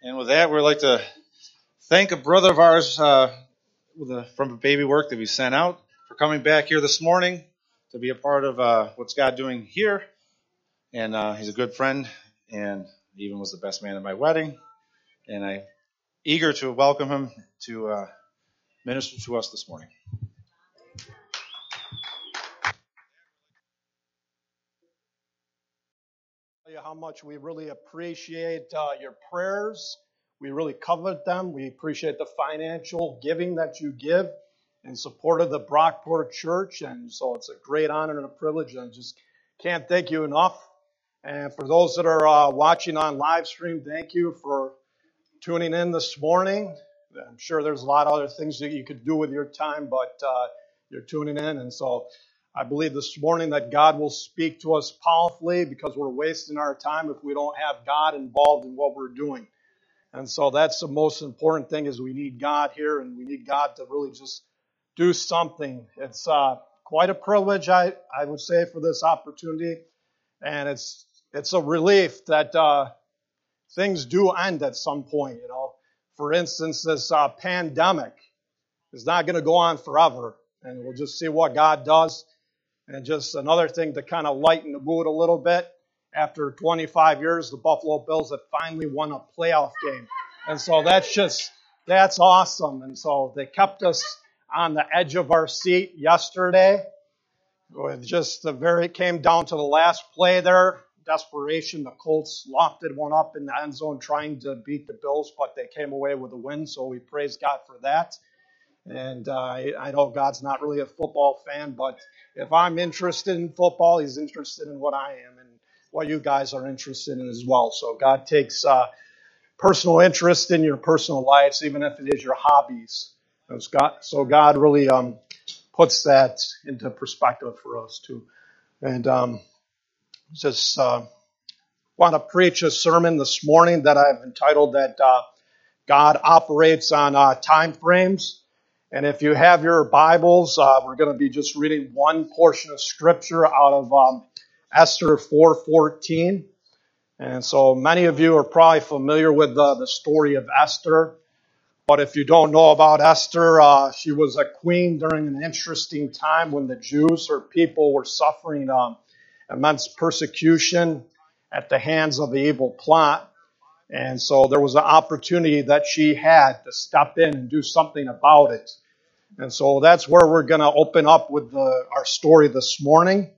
And with that, we'd like to thank a brother of ours from a baby work that we sent out for coming back here this morning to be a part of what's God doing here. And he's a good friend and even was the best man at my wedding. And I'm eager to welcome him to minister to us this morning. You how much we really appreciate your prayers. We really covet them. We appreciate the financial giving that you give in support of the Brockport Church. And so it's a great honor and a privilege. And I just can't thank you enough. And for those that are watching on live stream, thank you for tuning in this morning. I'm sure there's a lot of other things that you could do with your time, but you're tuning in. And so I believe this morning that God will speak to us powerfully because we're wasting our time if we don't have God involved in what we're doing. And so that's the most important thing is we need God here and we need God to really just do something. It's quite a privilege, I would say, for this opportunity. And it's a relief that things do end at some point, you know. For instance, this pandemic is not going to go on forever. And we'll just see what God does. And just another thing to kind of lighten the mood a little bit. After 25 years, the Buffalo Bills have finally won a playoff game. And so that's awesome. And so they kept us on the edge of our seat yesterday. It came down to the last play there. Desperation. The Colts lofted one up in the end zone trying to beat the Bills, but they came away with a win. So we praise God for that. And I know God's not really a football fan, but if I'm interested in football, He's interested in what I am and what you guys are interested in as well. So God takes personal interest in your personal lives, even if it is your hobbies. So God really puts that into perspective for us too. And just want to preach a sermon this morning that I've entitled that God operates on time frames. And if you have your Bibles, we're going to be just reading one portion of Scripture out of Esther 4:14. And so many of you are probably familiar with the story of Esther. But if you don't know about Esther, she was a queen during an interesting time when the Jews, her people, were suffering immense persecution at the hands of the evil plot. And so there was an opportunity that she had to step in and do something about it. And so that's where we're going to open up with our story this morning.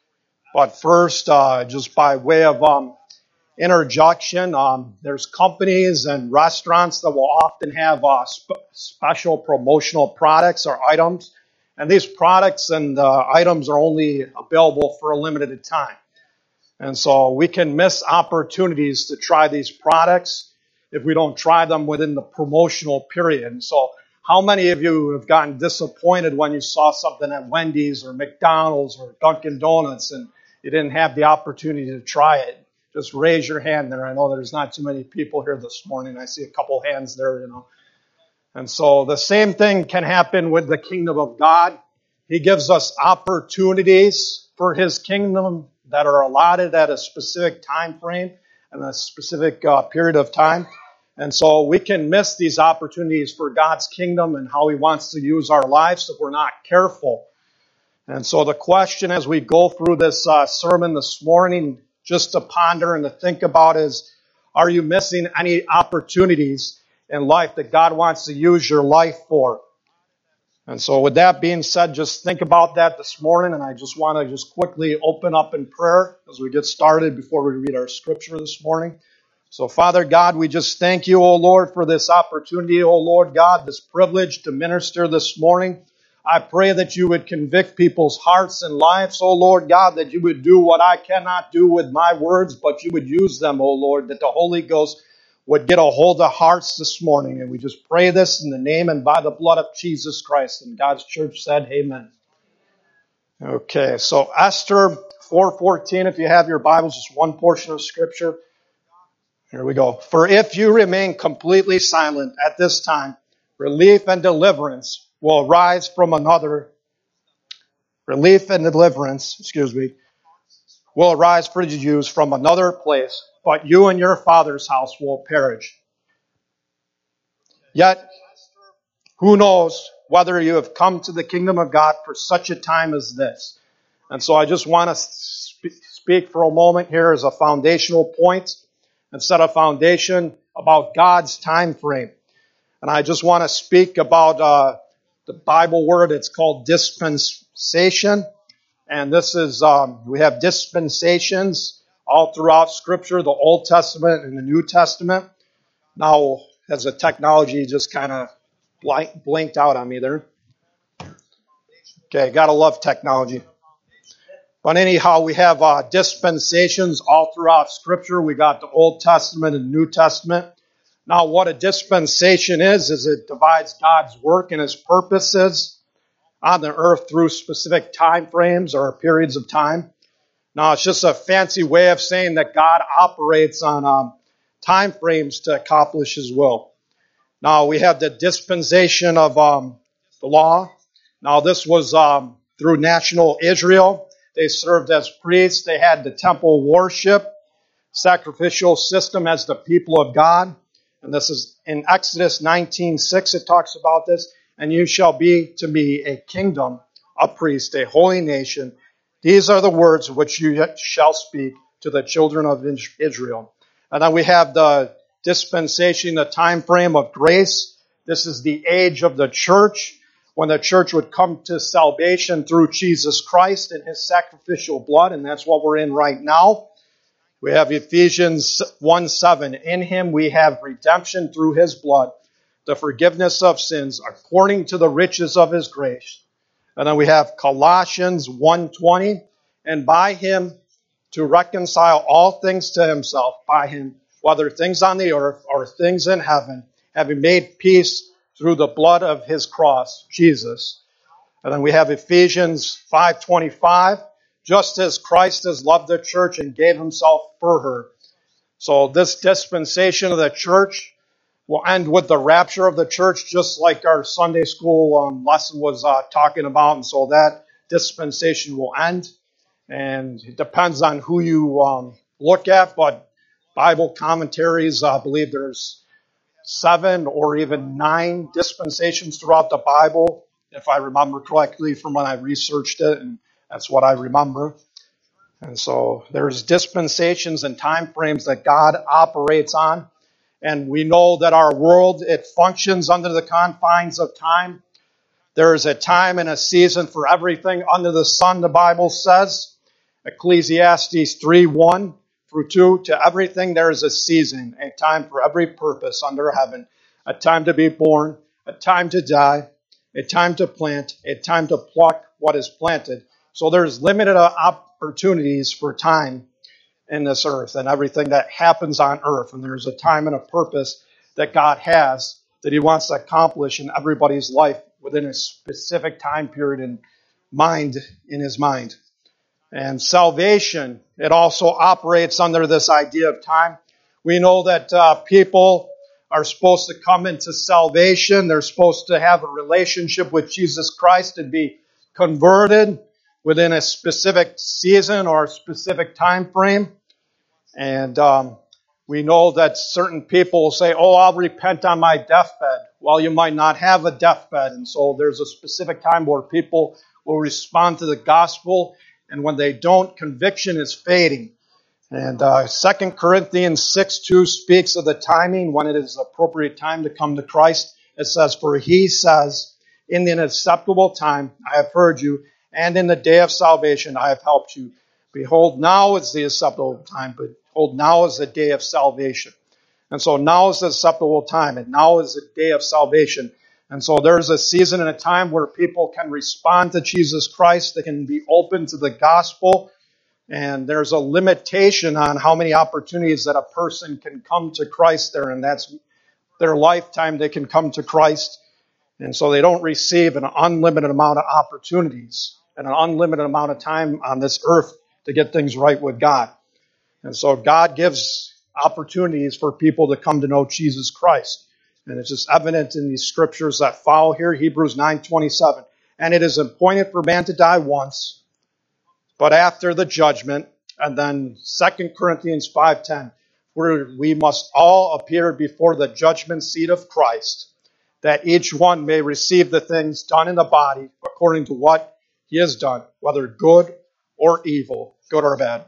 But first, just by way of interjection, there's companies and restaurants that will often have special promotional products or items. And these products and items are only available for a limited time. And so we can miss opportunities to try these products if we don't try them within the promotional period. And so how many of you have gotten disappointed when you saw something at Wendy's or McDonald's or Dunkin' Donuts and you didn't have the opportunity to try it? Just raise your hand there. I know there's not too many people here this morning. I see a couple hands there, you know. And so the same thing can happen with the kingdom of God. He gives us opportunities for His kingdom that are allotted at a specific time frame and a specific period of time. And so we can miss these opportunities for God's kingdom and how He wants to use our lives if we're not careful. And so the question as we go through this sermon this morning, just to ponder and to think about is, are you missing any opportunities in life that God wants to use your life for? And so with that being said, just think about that this morning, and I just want to just quickly open up in prayer as we get started before we read our scripture this morning. So Father God, we just thank you, O Lord, for this opportunity, O Lord God, this privilege to minister this morning. I pray that you would convict people's hearts and lives, O Lord God, that you would do what I cannot do with my words, but you would use them, O Lord, that the Holy Ghost would get a hold of hearts this morning. And we just pray this in the name and by the blood of Jesus Christ. And God's church said, amen. Okay, so Esther 4:14, if you have your Bibles, just one portion of Scripture. Here we go. For if you remain completely silent at this time, relief and deliverance will arise from another. Will arise for the Jews from another place, but you and your father's house will perish. Yet, who knows whether you have come to the kingdom of God for such a time as this. And so I just want to speak for a moment here as a foundational point and set a foundation about God's time frame. And I just want to speak about the Bible word. It's called dispensation. And this is, we have dispensations all throughout Scripture, the Old Testament and the New Testament. Now, as the technology just kind of blinked out on me there. Okay, gotta love technology. But anyhow, we have dispensations all throughout Scripture. We got the Old Testament and New Testament. Now, what a dispensation is it divides God's work and His purposes on the earth through specific time frames or periods of time. Now, it's just a fancy way of saying that God operates on time frames to accomplish His will. Now, we have the dispensation of the law. Now, this was through national Israel. They served as priests. They had the temple worship, sacrificial system as the people of God. And this is in Exodus 19:6. It talks about this. And you shall be to me a kingdom, a priest, a holy nation. These are the words which you shall speak to the children of Israel. And then we have the dispensation, the time frame of grace. This is the age of the church, when the church would come to salvation through Jesus Christ and His sacrificial blood, and that's what we're in right now. We have Ephesians 1:7. In Him we have redemption through His blood, the forgiveness of sins, according to the riches of His grace. And then we have Colossians 1:20. And by Him to reconcile all things to Himself, by Him, whether things on the earth or things in heaven, having made peace through the blood of His cross, Jesus. And then we have Ephesians 5:25. Just as Christ has loved the church and gave Himself for her. So this dispensation of the church will end with the rapture of the church, just like our Sunday school lesson was talking about. And so that dispensation will end. And it depends on who you look at, but Bible commentaries believe there's 7 or even 9 dispensations throughout the Bible, if I remember correctly from when I researched it, and that's what I remember. And so there's dispensations and time frames that God operates on. And we know that our world, it functions under the confines of time. There is a time and a season for everything under the sun, the Bible says. Ecclesiastes 3:1 through 2, to everything there is a season, a time for every purpose under heaven, a time to be born, a time to die, a time to plant, a time to pluck what is planted. So there's limited opportunities for time in this earth and everything that happens on earth. And there's a time and a purpose that God has that He wants to accomplish in everybody's life within a specific time period in His mind. And salvation, it also operates under this idea of time. We know that people are supposed to come into salvation. They're supposed to have a relationship with Jesus Christ and be converted within a specific season or a specific time frame. And we know that certain people will say, oh, I'll repent on my deathbed. Well, you might not have a deathbed. And so there's a specific time where people will respond to the gospel. And when they don't, conviction is fading. And 2 Corinthians 6:2 speaks of the timing when it is the appropriate time to come to Christ. It says, for He says, in the acceptable time I have heard you, and in the day of salvation I have helped you. Behold, now is the acceptable time, but behold, now is the day of salvation. And so now is the acceptable time, and now is the day of salvation. And so there's a season and a time where people can respond to Jesus Christ. They can be open to the gospel. And there's a limitation on how many opportunities that a person can come to Christ there. And that's their lifetime they can come to Christ. And so they don't receive an unlimited amount of opportunities and an unlimited amount of time on this earth to get things right with God. And so God gives opportunities for people to come to know Jesus Christ. And it's just evident in these scriptures that follow here, Hebrews 9:27. And it is appointed for man to die once, but after the judgment. And then 2 Corinthians 5:10, where we must all appear before the judgment seat of Christ, that each one may receive the things done in the body according to what he has done, whether good or evil, good or bad.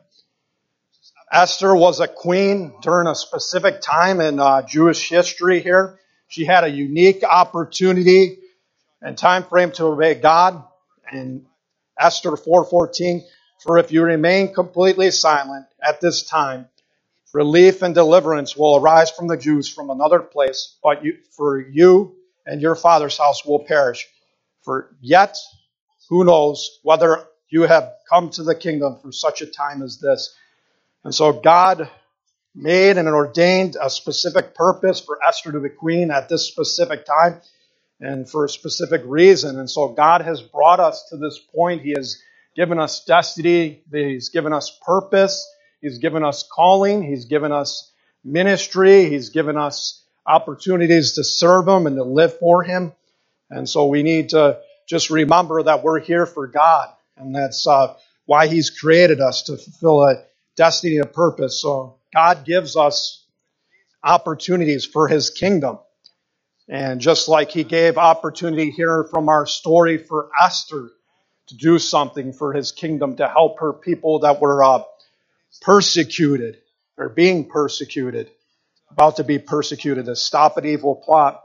Esther was a queen during a specific time in Jewish history here. She had a unique opportunity and time frame to obey God. And Esther 4:14, for if you remain completely silent at this time, relief and deliverance will arise from the Jews from another place, but for you and your father's house will perish. For yet, who knows whether you have come to the kingdom for such a time as this. And so God made and ordained a specific purpose for Esther to be queen at this specific time and for a specific reason. And so God has brought us to this point. He has given us destiny. He's given us purpose. He's given us calling. He's given us ministry. He's given us opportunities to serve Him and to live for Him. And so we need to just remember that we're here for God. And that's why He's created us, to fulfill a destiny and purpose. So God gives us opportunities for His kingdom. And just like He gave opportunity here from our story for Esther to do something for His kingdom, to help her people that were persecuted or being persecuted, about to be persecuted, to stop an evil plot.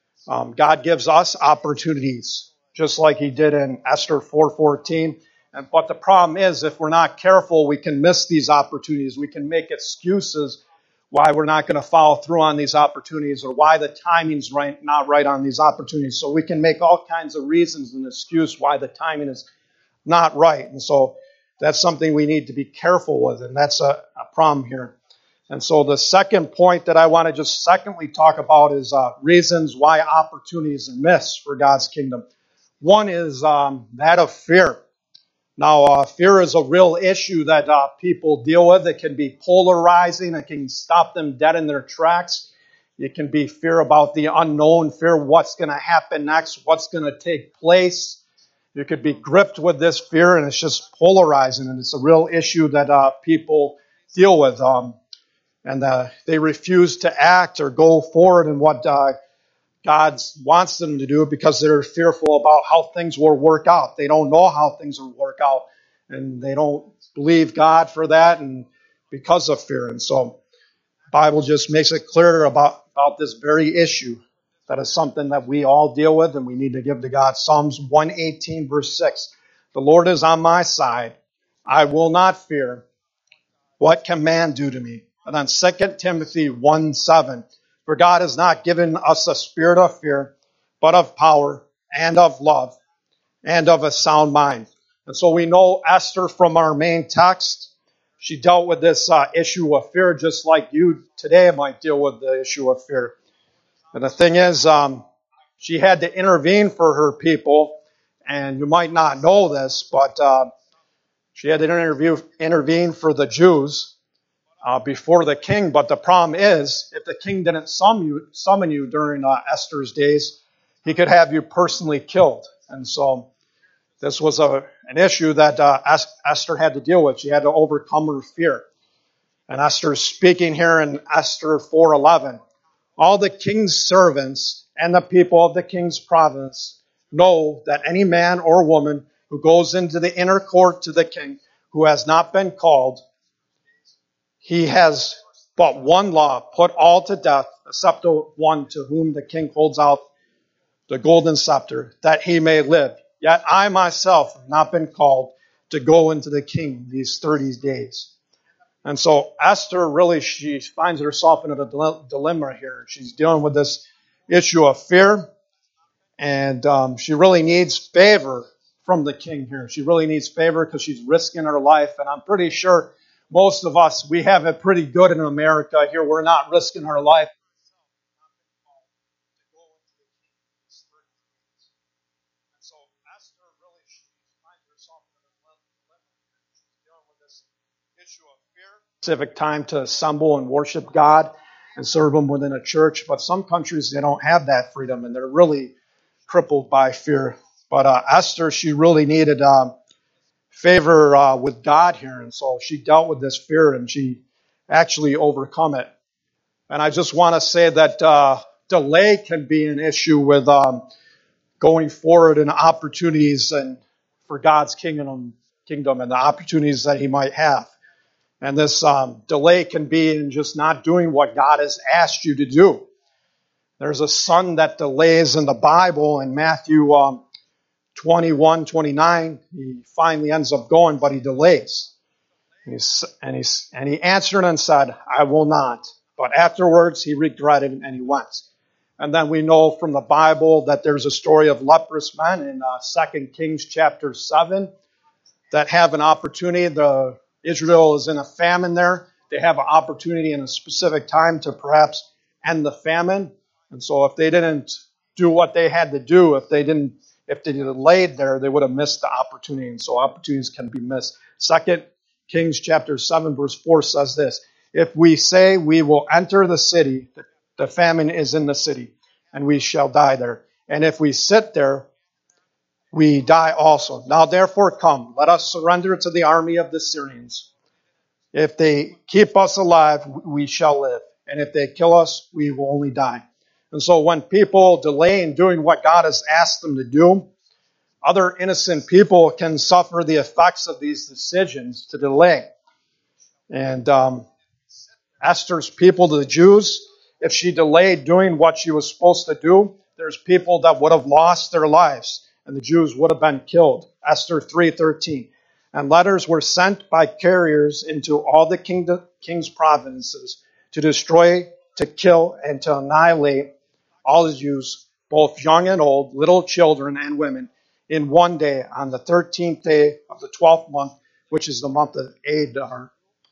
God gives us opportunities, just like He did in Esther 4:14. But the problem is, if we're not careful, we can miss these opportunities. We can make excuses why we're not going to follow through on these opportunities, or why the timing's not right on these opportunities. So we can make all kinds of reasons and excuse why the timing is not right. And so that's something we need to be careful with, and that's a problem here. And so the second point that I want to just secondly talk about is reasons why opportunities are missed for God's kingdom. One is that of fear. Now, fear is a real issue that people deal with. It can be polarizing. It can stop them dead in their tracks. It can be fear about the unknown, fear what's going to happen next, what's going to take place. You could be gripped with this fear, and it's just polarizing, and it's a real issue that people deal with. And they refuse to act or go forward in what God wants them to do because they're fearful about how things will work out. They don't know how things will work out, and they don't believe God for that, and because of fear. And so the Bible just makes it clear about this very issue. That is something that we all deal with, and we need to give to God. Psalms 118, verse 6. The Lord is on my side. I will not fear. What can man do to me? And then 2 Timothy 1:7. For God has not given us a spirit of fear, but of power and of love and of a sound mind. And so we know Esther from our main text. She dealt with this issue of fear just like you today might deal with the issue of fear. And the thing is, she had to intervene for her people. And you might not know this, but she had to intervene for the Jews before the king. But the problem is, if the king didn't summon you during Esther's days, he could have you personally killed. And so this was an issue that Esther had to deal with. She had to overcome her fear. And Esther's speaking here in Esther 4:11. All the king's servants and the people of the king's province know that any man or woman who goes into the inner court to the king who has not been called, he has but one law, put all to death, except the one to whom the king holds out the golden scepter, that he may live. Yet I myself have not been called to go into the king these 30 days. And so Esther really, she finds herself in a dilemma here. She's dealing with this issue of fear, and she really needs favor from the king here. She really needs favor because she's risking her life, and I'm pretty sure most of us, we have it pretty good in America here. We're not risking our life. So Esther really, she finds herself in a dilemma. She's dealing with this issue of fear. Specific time to assemble and worship God and serve Him within a church. But some countries, they don't have that freedom, and they're really crippled by fear. But Esther, she really needed favor with God here. And so she dealt with this fear, and she actually overcome it. And I just want to say that delay can be an issue with going forward in opportunities and for God's kingdom and the opportunities that he might have. And this delay can be in just not doing what God has asked you to do. There's a son that delays in the Bible in Matthew 21:29. He finally ends up going, but he delays. And he answered and said, I will not. But afterwards he regretted and he went. And then we know from the Bible that there's a story of leprous men in 2 Kings chapter 7 that have an opportunity. Israel is in a famine there. They have an opportunity in a specific time to perhaps end the famine. And so if they didn't do what they had to do, if they delayed there, they would have missed the opportunity. And so opportunities can be missed. 2 Kings chapter 7 verse 4 says this, if we say we will enter the city, the famine is in the city, and we shall die there. And if we sit there, we die also. Now therefore come, let us surrender to the army of the Syrians. If they keep us alive, we shall live. And if they kill us, we will only die. And so when people delay in doing what God has asked them to do, other innocent people can suffer the effects of these decisions to delay. And Esther's people, the Jews, if she delayed doing what she was supposed to do, there's people that would have lost their lives, and the Jews would have been killed. Esther 3:13. And letters were sent by carriers into all the king's provinces to destroy, to kill, and to annihilate all the Jews, both young and old, little children and women, in one day, on the 13th day of the 12th month, which is the month of Adar,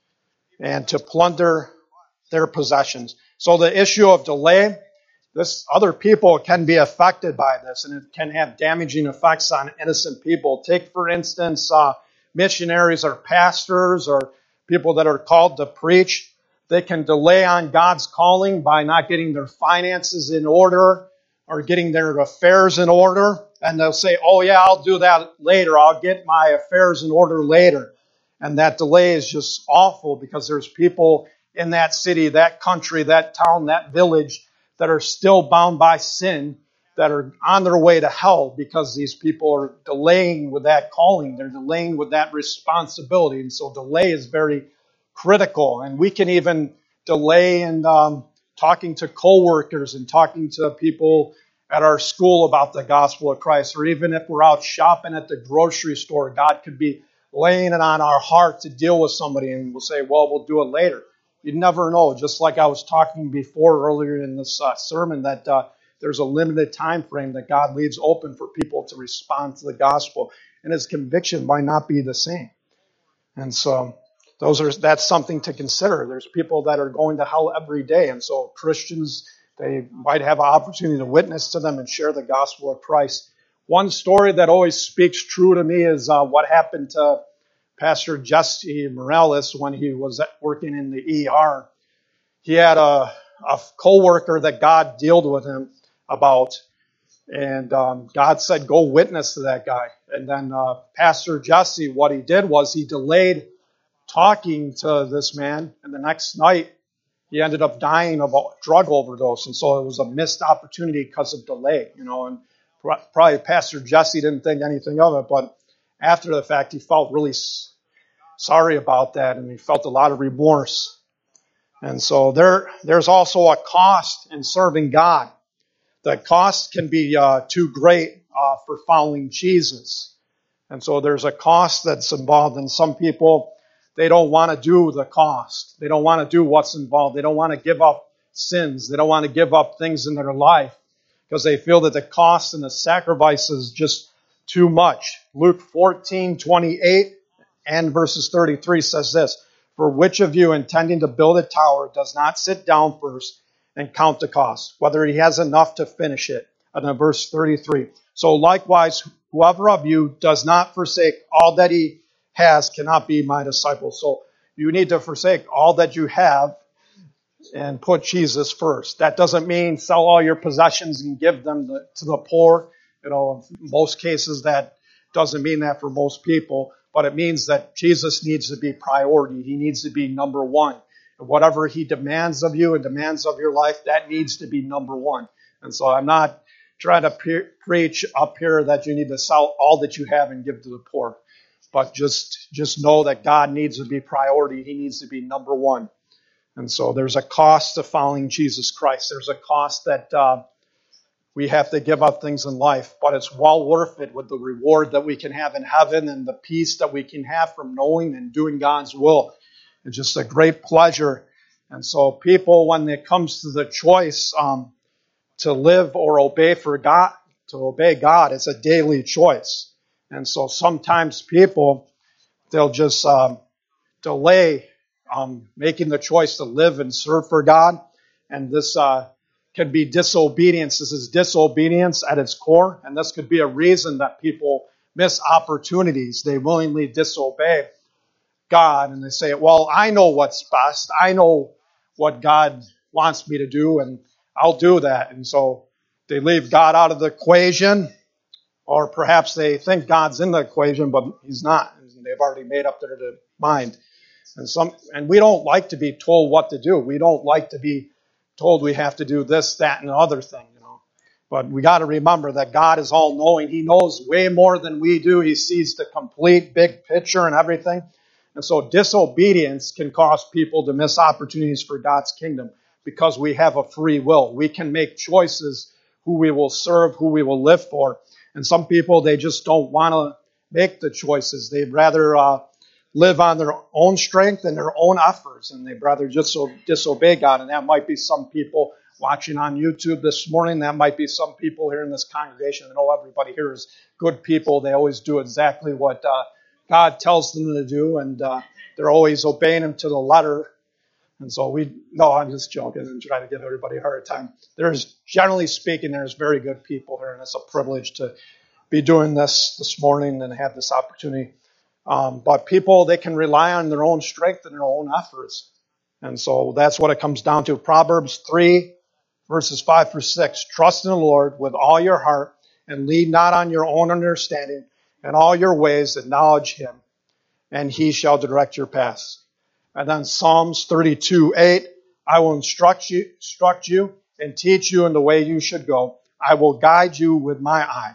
and to plunder their possessions. So the issue of delay, other people can be affected by this, and it can have damaging effects on innocent people. Take, for instance, missionaries or pastors or people that are called to preach. They can delay on God's calling by not getting their finances in order or getting their affairs in order. And they'll say, oh yeah, I'll do that later. I'll get my affairs in order later. And that delay is just awful because there's people in that city, that country, that town, that village that are still bound by sin, that are on their way to hell because these people are delaying with that calling. They're delaying with that responsibility. And so delay is very critical. And we can even delay in talking to coworkers and talking to people at our school about the gospel of Christ. Or even if we're out shopping at the grocery store, God could be laying it on our heart to deal with somebody, and we'll say, well, we'll do it later. You never know. Just like I was talking before earlier in this sermon, that there's a limited time frame that God leaves open for people to respond to the gospel, and his conviction might not be the same. And so that's something to consider. There's people that are going to hell every day, and so Christians, they might have an opportunity to witness to them and share the gospel of Christ. One story that always speaks true to me is what happened to Pastor Jesse Morales when he was working in the ER. He had a co-worker that God dealt with him about, and God said, go witness to that guy. And then Pastor Jesse, what he did was he delayed talking to this man, and the next night he ended up dying of a drug overdose. And so it was a missed opportunity because of delay, and probably Pastor Jesse didn't think anything of it, but after the fact, he felt really sorry about that, and he felt a lot of remorse. And so there's also a cost in serving God. The cost can be too great for following Jesus. And so there's a cost that's involved, and some people, they don't want to do the cost. They don't want to do what's involved. They don't want to give up sins. They don't want to give up things in their life because they feel that the cost and the sacrifice is just too much. Luke 14:28 and verses 33 says this, for which of you intending to build a tower does not sit down first and count the cost, whether he has enough to finish it? And then verse 33, so likewise, whoever of you does not forsake all that he has cannot be my disciple. So you need to forsake all that you have and put Jesus first. That doesn't mean sell all your possessions and give them to the poor. In most cases, that doesn't mean that for most people, but it means that Jesus needs to be priority. He needs to be number one. Whatever he demands of you and demands of your life, that needs to be number one. And so I'm not trying to preach up here that you need to sell all that you have and give to the poor. But just know that God needs to be priority. He needs to be number one. And so there's a cost to following Jesus Christ. There's a cost that we have to give up things in life, but it's well worth it with the reward that we can have in heaven and the peace that we can have from knowing and doing God's will. It's just a great pleasure. And so people, when it comes to the choice to live or obey for God, to obey God, it's a daily choice. And so sometimes people, they'll just delay making the choice to live and serve for God. And this can be disobedience. This is disobedience at its core. And this could be a reason that people miss opportunities. They willingly disobey God and they say, well, I know what's best. I know what God wants me to do and I'll do that. And so they leave God out of the equation, or perhaps they think God's in the equation, but he's not. They've already made up their mind. And we don't like to be told what to do. We don't like to be told we have to do this, that, and the other thing, But we got to remember that God is all-knowing. He knows way more than we do. He sees the complete big picture and everything. And so disobedience can cause people to miss opportunities for God's kingdom because we have a free will. We can make choices who we will serve, who we will live for. And some people, they just don't want to make the choices. They'd rather live on their own strength and their own efforts, and they'd rather just disobey God. And that might be some people watching on YouTube this morning. That might be some people here in this congregation. I know everybody here is good people. They always do exactly what God tells them to do, and they're always obeying him to the letter. And so I'm just joking and trying to give everybody a hard time. Generally speaking, there's very good people here, and it's a privilege to be doing this morning and have this opportunity. But people, they can rely on their own strength and their own efforts. And so that's what it comes down to. Proverbs 3, verses 5 through 6. Trust in the Lord with all your heart and lean not on your own understanding. In all your ways acknowledge him, and he shall direct your paths. And then Psalms 32:8. I will instruct you and teach you in the way you should go. I will guide you with my eye.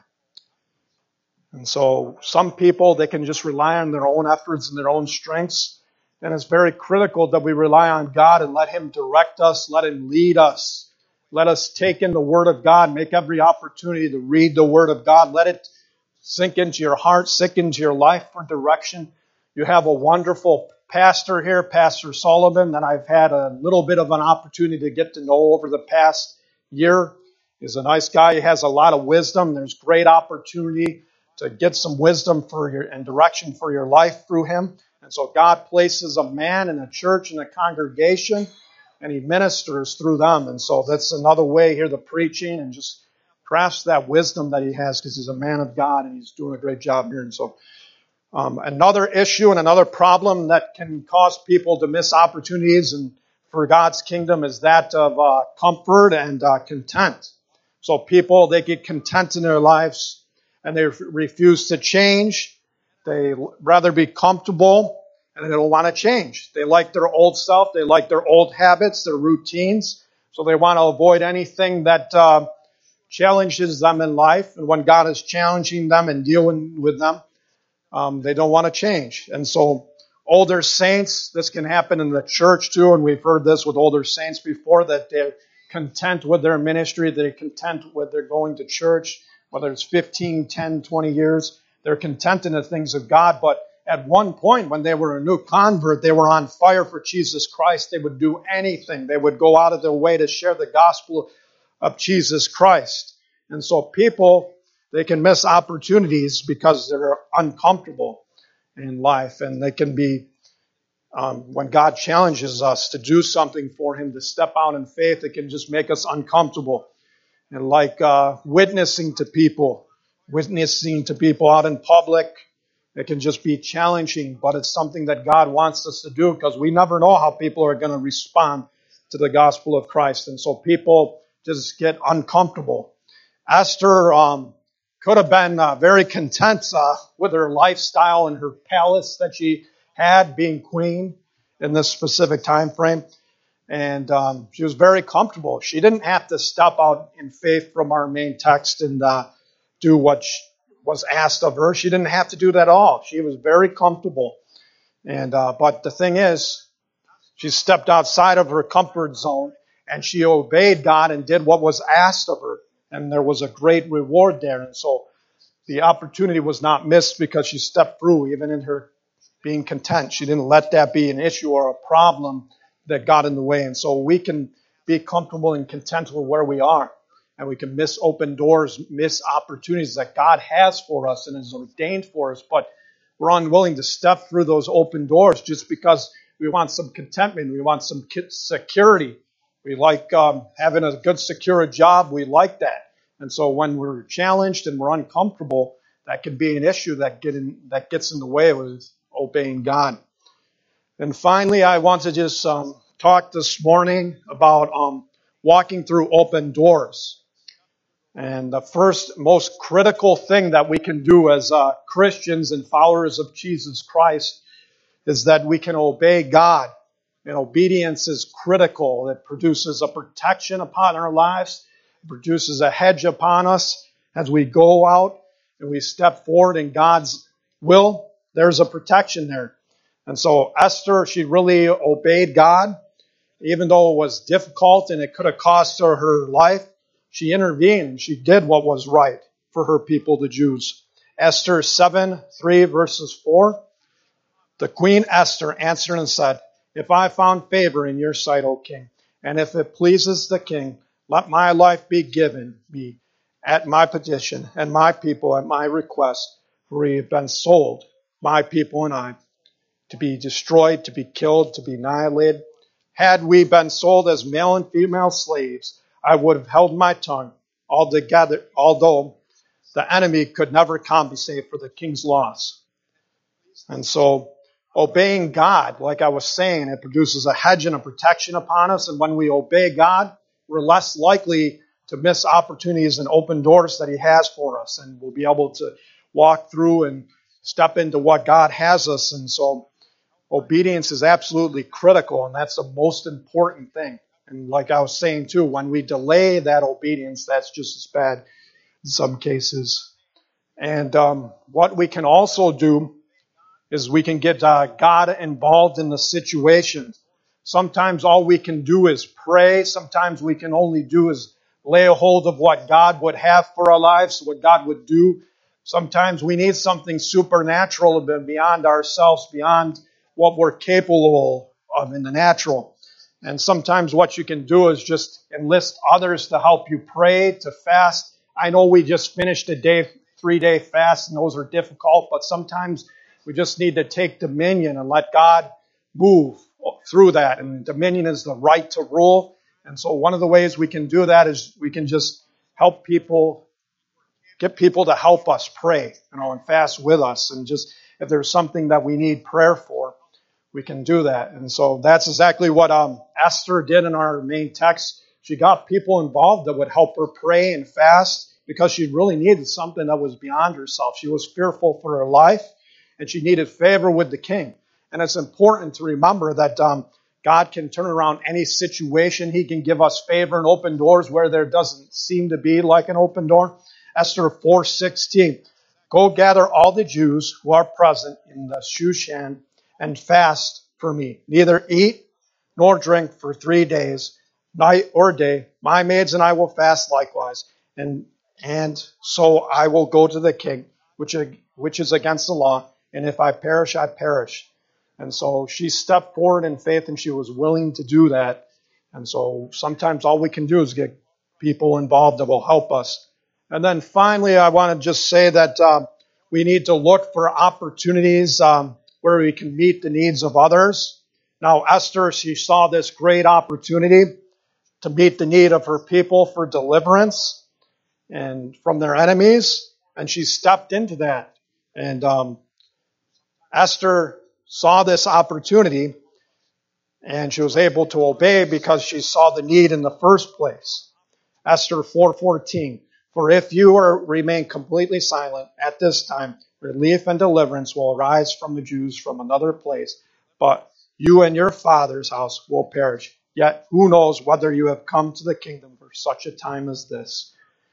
And so some people, they can just rely on their own efforts and their own strengths. And it's very critical that we rely on God and let him direct us, let him lead us. Let us take in the Word of God, make every opportunity to read the Word of God. Let it sink into your heart, sink into your life for direction. You have a wonderful pastor here, Pastor Sullivan, that I've had a little bit of an opportunity to get to know over the past year. He's a nice guy. He has a lot of wisdom. There's great opportunity to get some wisdom and direction for your life through him. And so God places a man in a church, in a congregation, and he ministers through them. And so that's another way here, the preaching, and just grasp that wisdom that he has because he's a man of God and he's doing a great job here. And so another issue and another problem that can cause people to miss opportunities and for God's kingdom is that of comfort and content. So people, they get content in their lives and they refuse to change. They rather be comfortable and they don't want to change. They like their old self. They like their old habits, their routines. So they want to avoid anything that challenges them in life. And when God is challenging them and dealing with them, they don't want to change. And so older saints, this can happen in the church too, and we've heard this with older saints before, that they're content with their ministry, they're content with their going to church, whether it's 15, 10, 20 years. They're content in the things of God, but at one point when they were a new convert, they were on fire for Jesus Christ. They would do anything. They would go out of their way to share the gospel of Jesus Christ. And so people, they can miss opportunities because they're uncomfortable in life. And they can be, when God challenges us to do something for him, to step out in faith, it can just make us uncomfortable. And like witnessing to people out in public, it can just be challenging, but it's something that God wants us to do because we never know how people are going to respond to the gospel of Christ. And so people just get uncomfortable. Esther could have been very content with her lifestyle and her palace that she had, being queen. in this specific time frame. And she was very comfortable. She didn't have to step out in faith from our main text and do what was asked of her. She didn't have to do that at all. She was very comfortable. And but the thing is, she stepped outside of her comfort zone and she obeyed God and did what was asked of her. And there was a great reward there. And so the opportunity was not missed because she stepped through, even in her being content. She didn't let that be an issue or a problem that got in the way. And so we can be comfortable and content with where we are. And we can miss open doors, miss opportunities that God has for us and has ordained for us. But we're unwilling to step through those open doors just because we want some contentment. We want some security. We like having a good, secure job. We like that. And so when we're challenged and we're uncomfortable, that could be an issue that gets in the way with obeying God. And finally, I want to just talk this morning about walking through open doors. And the first most critical thing that we can do as Christians and followers of Jesus Christ is that we can obey God. And obedience is critical. It produces a protection upon our lives. It produces a hedge upon us as we go out and we step forward in God's will. There's a protection there. And so Esther, she really obeyed God, even though it was difficult and it could have cost her her life. She intervened. She did what was right for her people, the Jews. Esther 7:3 verses 4. The queen Esther answered and said, "If I found favor in your sight, O king, and if it pleases the king, let my life be given me at my petition, and my people at my request, for we have been sold, my people and I, to be destroyed, to be killed, to be annihilated. Had we been sold as male and female slaves, I would have held my tongue altogether, although the enemy could never compensate for the king's loss." And so obeying God, like I was saying, it produces a hedge and a protection upon us. And when we obey God, we're less likely to miss opportunities and open doors that He has for us. And we'll be able to walk through and step into what God has us. And so obedience is absolutely critical, and that's the most important thing. And like I was saying too, when we delay that obedience, that's just as bad in some cases. And what we can also do is we can get God involved in the situation. Sometimes all we can do is pray. Sometimes we can only do is lay a hold of what God would have for our lives, what God would do. Sometimes we need something supernatural beyond ourselves, beyond what we're capable of in the natural. And sometimes what you can do is just enlist others to help you pray, to fast. I know we just finished a 3-day fast, and those are difficult, but sometimes we just need to take dominion and let God move through that. And dominion is the right to rule. And so one of the ways we can do that is we can just help people, get people to help us pray, and fast with us. And just if there's something that we need prayer for, we can do that. And so that's exactly what Esther did in our main text. She got people involved that would help her pray and fast because she really needed something that was beyond herself. She was fearful for her life, and she needed favor with the king. And it's important to remember that God can turn around any situation. He can give us favor and open doors where there doesn't seem to be like an open door. Esther 4:16. Go gather all the Jews who are present in the Shushan and fast for me. Neither eat nor drink for 3 days, night or day. My maids and I will fast likewise. And so I will go to the king, which is against the law. And if I perish, I perish. And so she stepped forward in faith, and she was willing to do that. And so sometimes all we can do is get people involved that will help us. And then finally, I want to just say that we need to look for opportunities where we can meet the needs of others. Now, Esther, she saw this great opportunity to meet the need of her people for deliverance and from their enemies, and she stepped into that. And Esther saw this opportunity, and she was able to obey because she saw the need in the first place. Esther 4:14. For if you remain completely silent at this time, relief and deliverance will arise from the Jews from another place. But you and your Father's house will perish. Yet who knows whether you have come to the kingdom for such a time as this.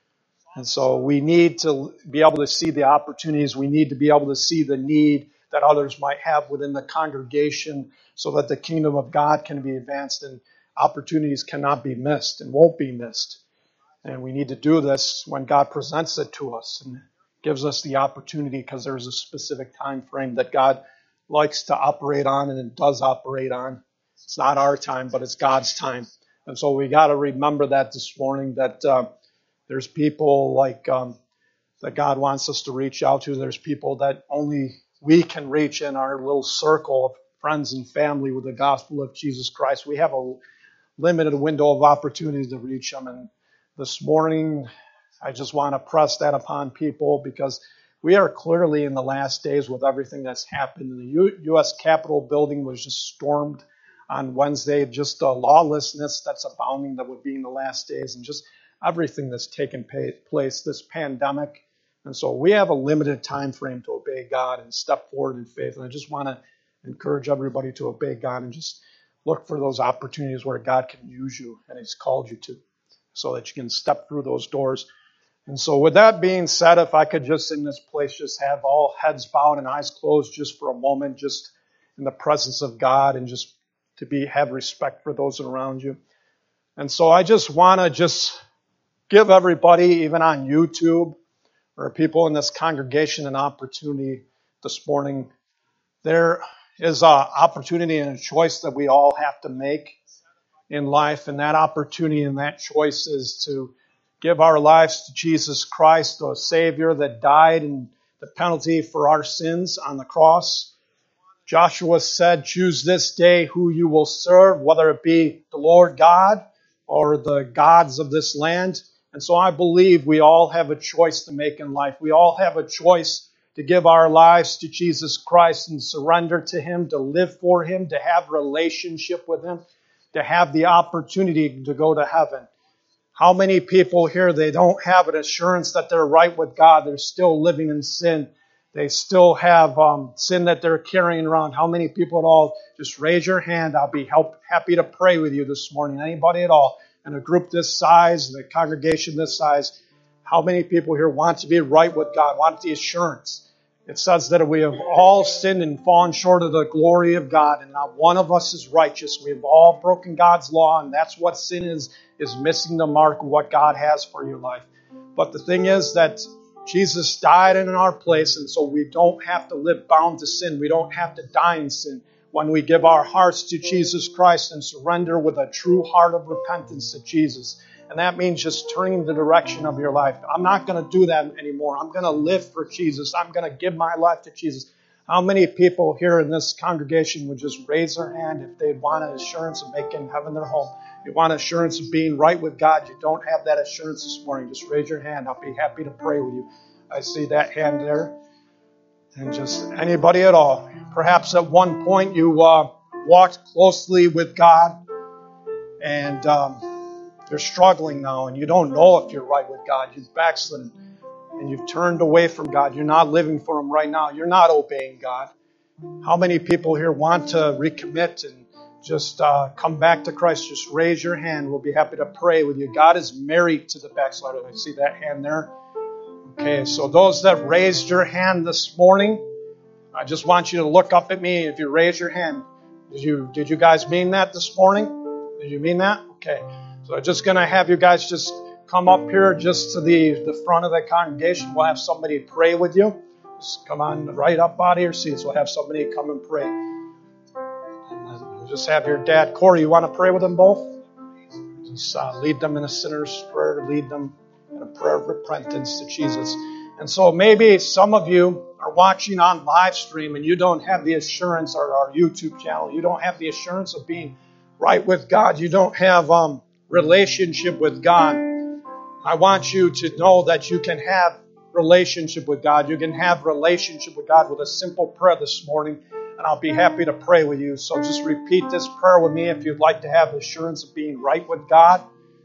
And so we need to be able to see the opportunities. We need to be able to see the need that others might have within the congregation so that the kingdom of God can be advanced and opportunities cannot be missed and won't be missed. And we need to do this when God presents it to us and gives us the opportunity, because there's a specific time frame that God likes to operate on and does operate on. It's not our time, but it's God's time. And so we got to remember that this morning, that there's people like that God wants us to reach out to. There's people that only we can reach in our little circle of friends and family with the gospel of Jesus Christ. We have a limited window of opportunity to reach them. And this morning, I just want to press that upon people, because we are clearly in the last days with everything that's happened. The U.S. Capitol building was just stormed on Wednesday. Just the lawlessness that's abounding that would be in the last days, and just everything that's taken place, this pandemic. And so we have a limited time frame to obey God and step forward in faith. And I just want to encourage everybody to obey God and just look for those opportunities where God can use you and He's called you to, so that you can step through those doors. And so with that being said, if I could just in this place just have all heads bowed and eyes closed just for a moment, just in the presence of God, and just to have respect for those around you. And so I just want to just give everybody, even on YouTube, or people in this congregation, an opportunity this morning. There is an opportunity and a choice that we all have to make in life, and that opportunity and that choice is to give our lives to Jesus Christ, the Savior that died and the penalty for our sins on the cross. Joshua said, choose this day who you will serve, whether it be the Lord God or the gods of this land. And so I believe we all have a choice to make in life. We all have a choice to give our lives to Jesus Christ and surrender to Him, to live for Him, to have relationship with Him, to have the opportunity to go to heaven. How many people here, they don't have an assurance that they're right with God? They're still living in sin. They still have sin that they're carrying around. How many people at all? Just raise your hand. I'll be happy to pray with you this morning. Anybody at all? In a group this size, in a congregation this size, how many people here want to be right with God, want the assurance? It says that we have all sinned and fallen short of the glory of God, and not one of us is righteous. We have all broken God's law, and that's what sin is missing the mark of what God has for your life. But the thing is that Jesus died in our place, and so we don't have to live bound to sin. We don't have to die in sin. When we give our hearts to Jesus Christ and surrender with a true heart of repentance to Jesus. And that means just turning the direction of your life. I'm not going to do that anymore. I'm going to live for Jesus. I'm going to give my life to Jesus. How many people here in this congregation would just raise their hand if they want an assurance of making heaven their home? You want assurance of being right with God. You don't have that assurance this morning. Just raise your hand. I'll be happy to pray with you. I see that hand there. And just anybody at all. Perhaps at one point you walked closely with God and you're struggling now and you don't know if you're right with God. You've backslidden and you've turned away from God. You're not living for Him right now. You're not obeying God. How many people here want to recommit and just come back to Christ? Just raise your hand. We'll be happy to pray with you. God is married to the backslider. I see that hand there. Okay, so those that raised your hand this morning, I just want you to look up at me. If you raise your hand, did you guys mean that this morning? Did you mean that? Okay. So I'm just going to have you guys just come up here just to the front of the congregation. We'll have somebody pray with you. Just come on right up out of your seats. We'll have somebody come and pray. We'll just have your dad. Corey, you want to pray with them both? Just lead them in a sinner's prayer. Lead them in a prayer of repentance to Jesus. And so maybe some of you are watching on live stream and you don't have the assurance, or our YouTube channel, you don't have the assurance of being right with God. You don't have relationship with God. I want you to know that you can have relationship with God. You can have relationship with God with a simple prayer this morning, and I'll be happy to pray with you. So just repeat this prayer with me if you'd like to have assurance of being right with God.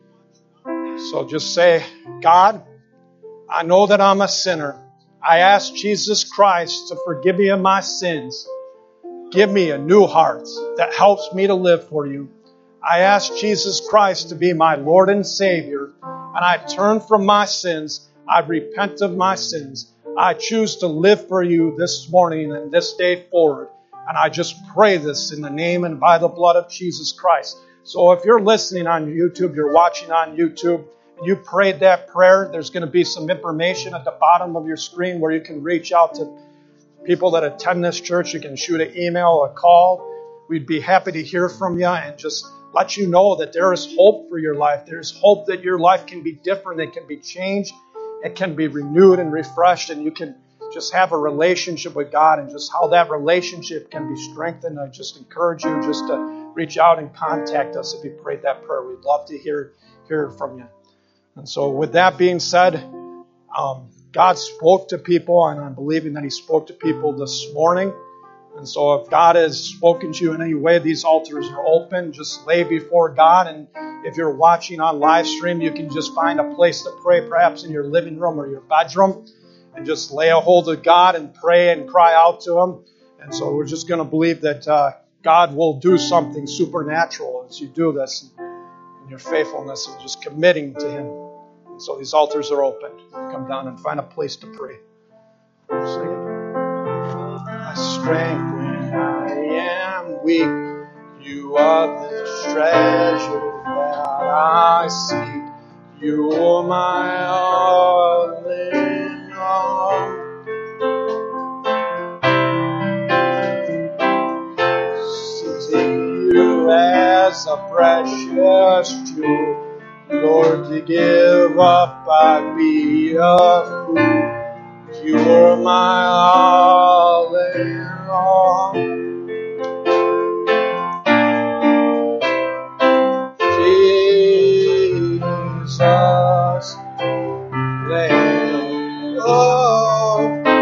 So just say, God, I know that I'm a sinner. I ask Jesus Christ to forgive me of my sins. Give me a new heart that helps me to live for you. I ask Jesus Christ to be my Lord and Savior, and I turn from my sins. I repent of my sins. I choose to live for you this morning and this day forward. And I just pray this in the name and by the blood of Jesus Christ. So if you're listening on YouTube, you're watching on YouTube, and you prayed that prayer, there's going to be some information at the bottom of your screen where you can reach out to people that attend this church. You can shoot an email, a call. We'd be happy to hear from you and just let you know that there is hope for your life. There's hope that your life can be different. It can be changed. It can be renewed and refreshed, and you can just have a relationship with God, and just how that relationship can be strengthened. I just encourage you just to reach out and contact us if you prayed that prayer. We'd love to hear from you. And so with that being said, God spoke to people, and I'm believing that He spoke to people this morning. And so if God has spoken to you in any way, these altars are open. Just lay before God. And if you're watching on live stream, you can just find a place to pray, perhaps in your living room or your bedroom, and just lay a hold of God and pray and cry out to Him. And so we're just going to believe that God will do something supernatural as you do this, in your faithfulness and just committing to Him. And so these altars are open. Come down and find a place to pray. Sing it. My strength when I am weak, you are the treasure that I seek. You are my all in all. See you as a precious jewel. Lord, to give up, I'd be a fool. You are my all in all. Jesus, Lamb of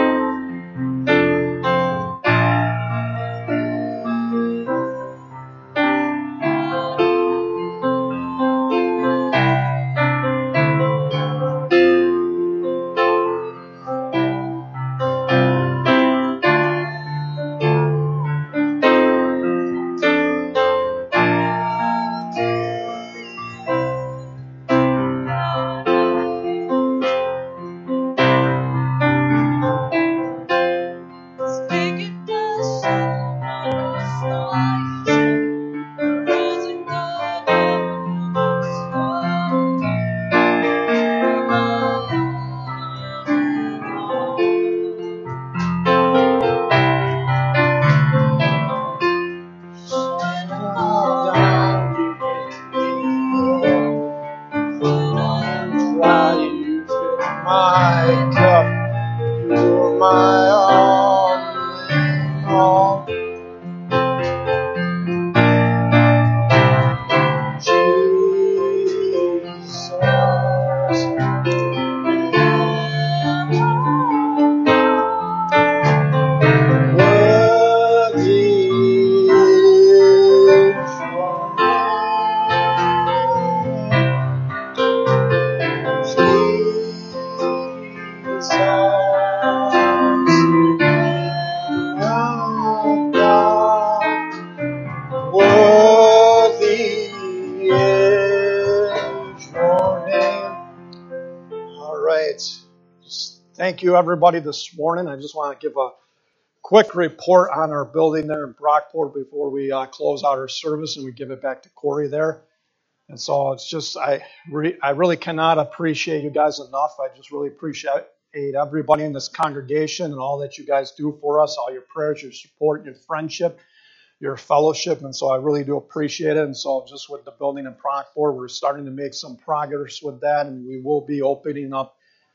Thank you, everybody, this morning. I just want to give a quick report on our building there in Brockport before we close out our service and we give it back to Corey there. And so it's just, I really cannot appreciate you guys enough. I just really appreciate everybody in this congregation and all that you guys do for us, all your prayers, your support, your friendship, your fellowship. And so I really do appreciate it. And so just with the building in Brockport, we're starting to make some progress with that, and we will be opening up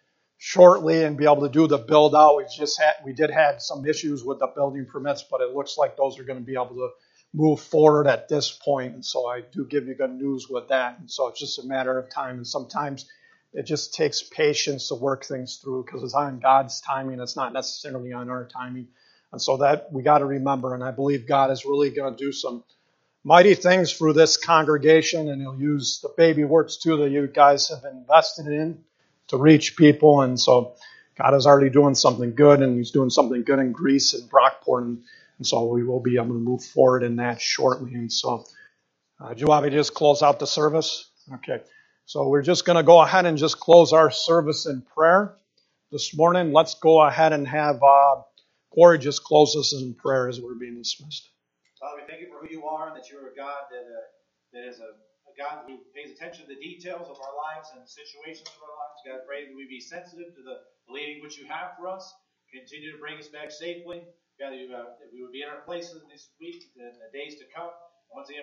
shortly and be able to do the build out. We did have some issues with the building permits, but it looks like those are going to be able to move forward at this point. And so I do give you good news with that. And so it's just a matter of time. And sometimes it just takes patience to work things through because it's on God's timing. It's not necessarily on our timing. And so that we got to remember. And I believe God is really going to do some mighty things through this congregation. And He'll use the baby works too that you guys have invested in to reach people. And so God is already doing something good, and He's doing something good in Greece and Brockport. And And so we will be able to move forward in that shortly. And so, do you want me to just close out the service? Okay. So we're just going to go ahead and just close our service in prayer this morning. Let's go ahead and have Corey just close us in prayer as we're being dismissed. Father, we thank you for who you are and that you're a God that is a God who pays attention to the details of our lives and the situations of our lives. God, I pray that we be sensitive to the leading which you have for us. Continue to bring us back safely. God, that we would be in our places this week and the days to come. Once again,